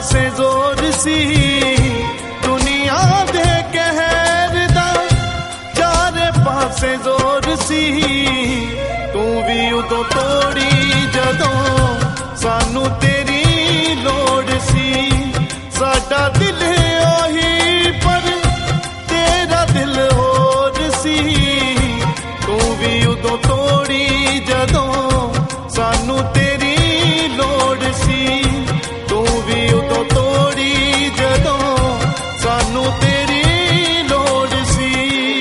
पासे जोर सी दुनिया दे कहर दा, चारे पासे जोर सी तू भी उदों तोड़ी जदों सानू तेरी लोड़ सी। साडा दिल ओही पर तेरा दिल होर सी, तू भी उदों तोड़ी जदों सानू तेरी लोड़ सी। तू भी उदों तोड़ी जदों सानू तेरी लोड़ सी।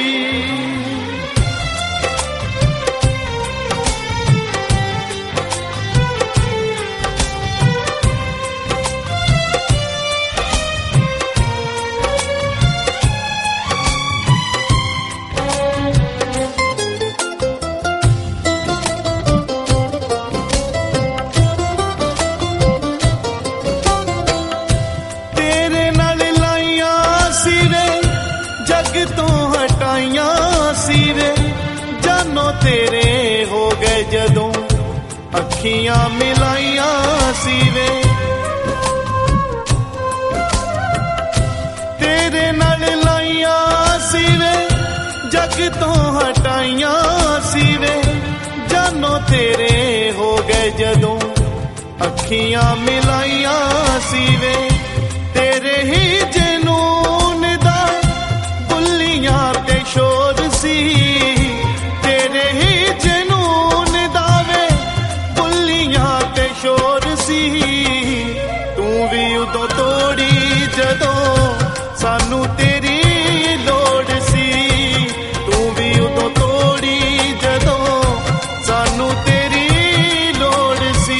तेरे हो गए जदों अखियां मिलाइयां सी वे, तेरे नाल लाइयां सी वे जग तो हटाइयां सी वे। जानो तेरे हो गए जदों अखियां मिलाइयां सी वे, तेरे ही जनून दा बुल्लियां ते शोर सी। उदों तोड़ी जदों सानू तेरी लोड़ सी, तू भी उदों तोड़ी जदों सानू तेरी लोड़ सी।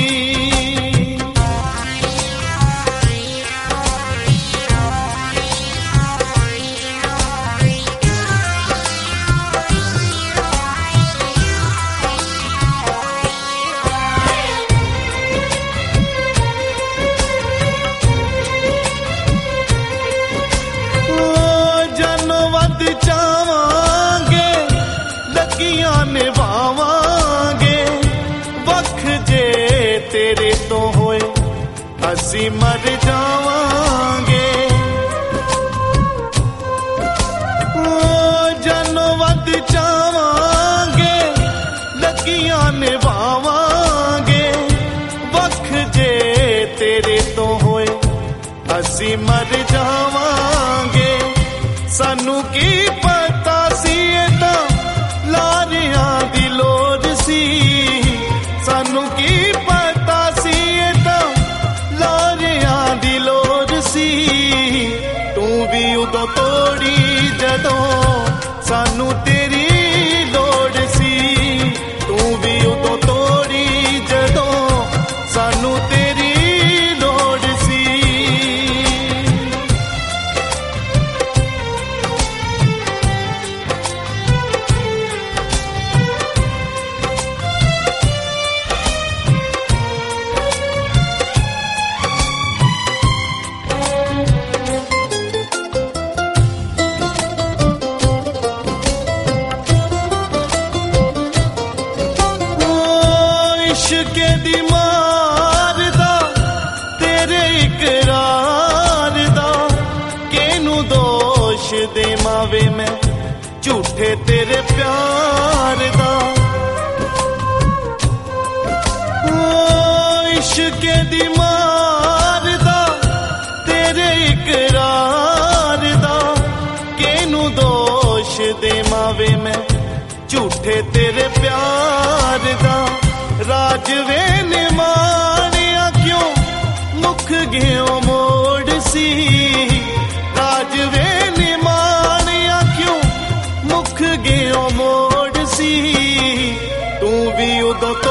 निभावांगे वख जे तेरे तो होए असी मर जावांगे। जनो वध चावांगे लगियां निभावांगे वख जे तेरे तो होए असी मर जावांगे। सानू की पता सी तां लारियां दी लोड़ सी, सानू की पता सी तां लारियां दी लोड़ सी। तू भी उदों तोड़ी जदों सानू तेरी लोड़ सी, तू भी उदों तोड़ी जदों सानू तेरी लोड़ सी। इश्के दी मार दा तेरे इकरार दा केनू दोष देवां मैं झूठे तेरे प्यार दा। इश्के दी मार दा तेरे इकरार दा केनू दोष देवां मैं झूठे तेरे प्यार दा। राजवे ने मानिया क्यों मुख गयो मोड़ सी, राजवे ने मानिया क्यों मुख गयो मोड़ सी। तू भी उदों